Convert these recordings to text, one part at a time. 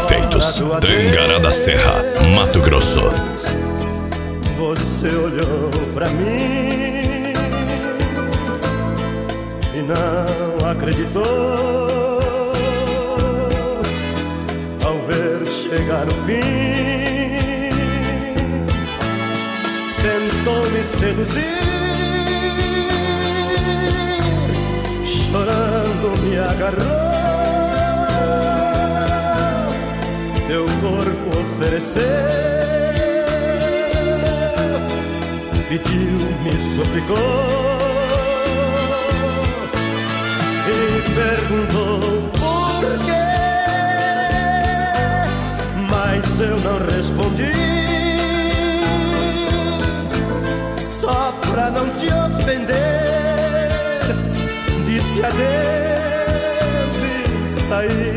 defeitos. Tangará da Serra, Mato Grosso. Você olhou pra mim e não acreditou ao ver chegar o fim. Tentou me seduzir, chorando me agarrou, teu corpo ofereceu, pediu, me suplicou e perguntou por quê, mas eu não respondi, só pra não te ofender, disse adeus e saí.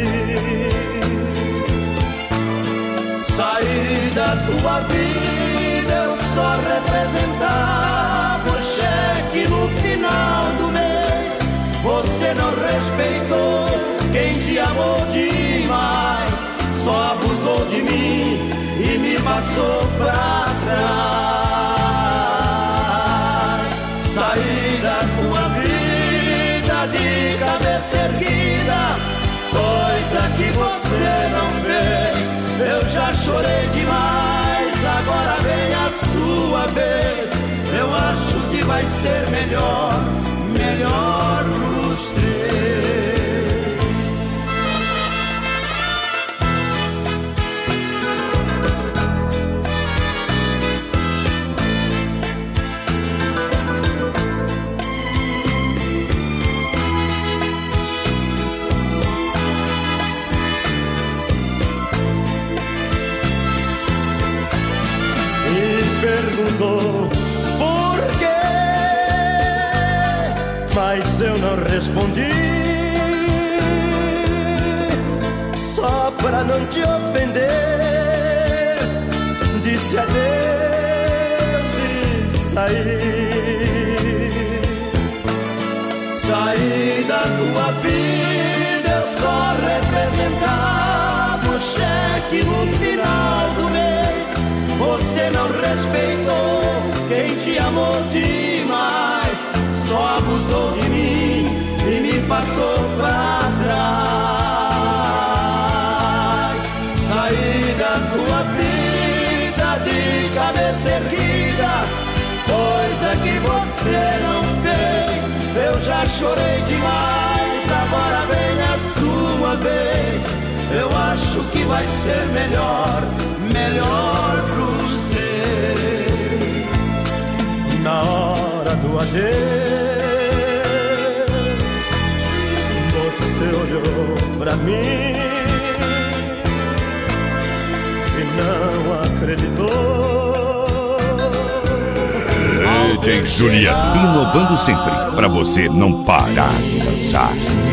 Saí da tua vida, eu só representava o cheque no final do mês. Você não respeitou quem te amou demais, só abusou de mim e me passou pra trás. Saí da tua vida de cabeça erguida, coisa que você não fez. Eu já chorei demais, agora vem a sua vez. Eu acho que vai ser melhor, melhor pros três. Perguntou por quê, mas eu não respondi, só pra não te ofender, disse adeus e saí. Saí da tua vida, eu só representava o cheque no final do mês. Você não respeitou quem te amou demais, só abusou de mim e me passou pra trás. Saí da tua vida de cabeça erguida, coisa que você não fez. Eu já chorei demais, agora vem a sua vez. Eu acho que vai ser melhor, melhor pros três. Na hora do adeus, você olhou pra mim e não acreditou. DJ Juliano, inovando sempre, pra você não parar de dançar.